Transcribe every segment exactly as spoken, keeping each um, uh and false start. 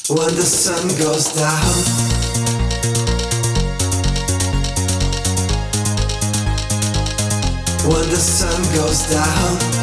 When the sun goes down, when the sun goes down,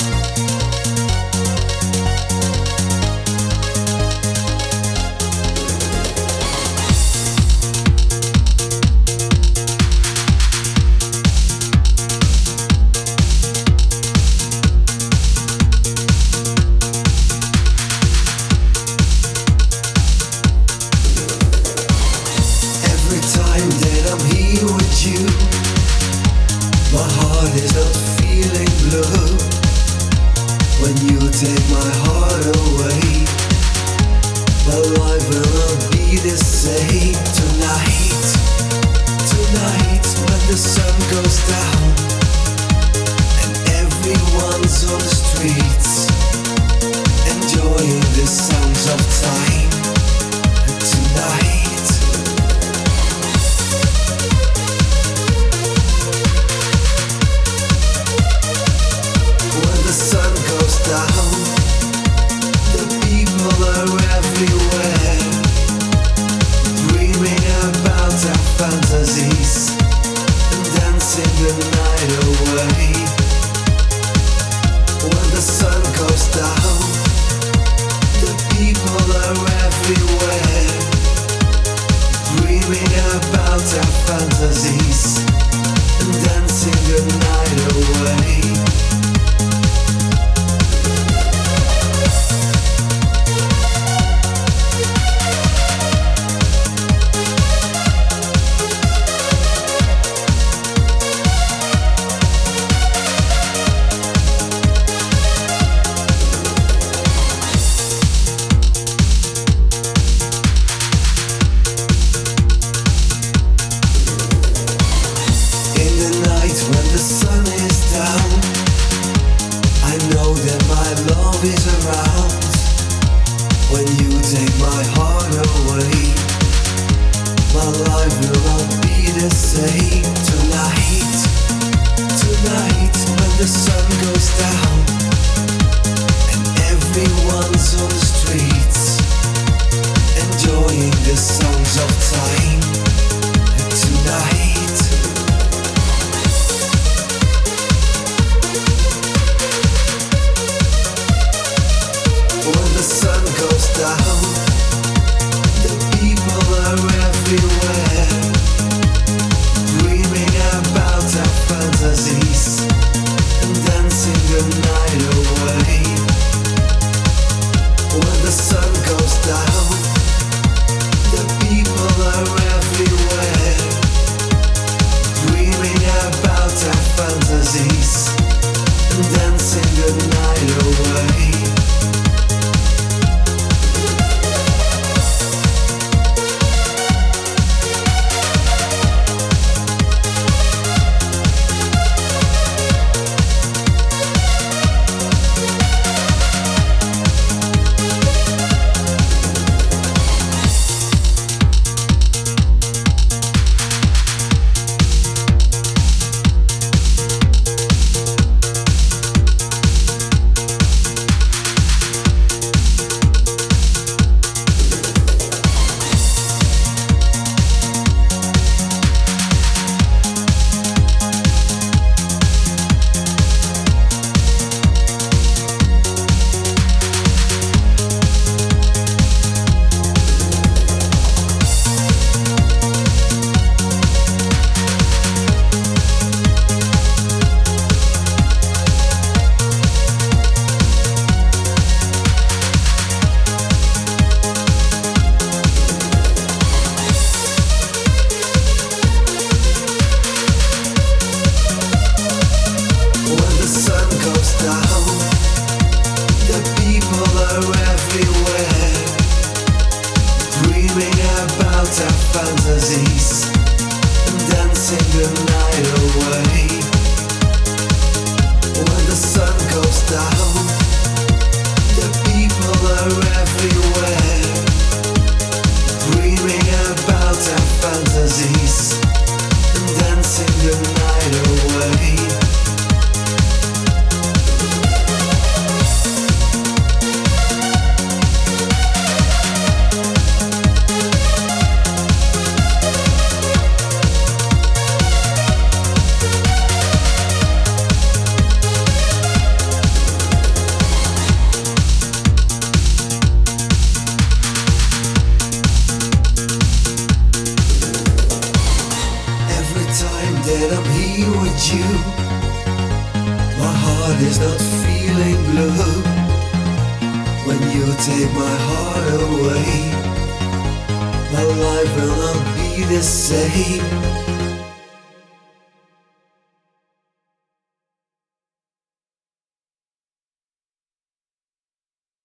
every time that I'm here with you, my heart is not feeling blue. When you take my heart away, my life will not be the same. Tonight, tonight when the sun goes down and everyone's on the streets enjoying the sounds of time. Tonight, when the sun goes down, the people are everywhere, dreaming about our fantasies and dancing the night away. When the sun goes down, the people are everywhere, dreaming about our fantasies and dancing the night away. In the night when the sun is down, I know that my love is around. When you take my heart away, my life will not be the same. Tonight, tonight when the sun goes down and everyone's on the streets enjoying the sounds of time. Tonight, when the sun goes down, the people are everywhere, dreaming about our fantasies and dancing the night away. When the sun goes down, the people are everywhere, dreaming about our fantasies and dancing the night away. When the sun goes down, the people are everywhere, dreaming about our fantasies and dancing the night away. When the sun goes down, the people are everywhere, dreaming about our fantasies and dancing the night away. that I'm here with you. My heart is not feeling blue. When you take my heart away, my life will not be the same.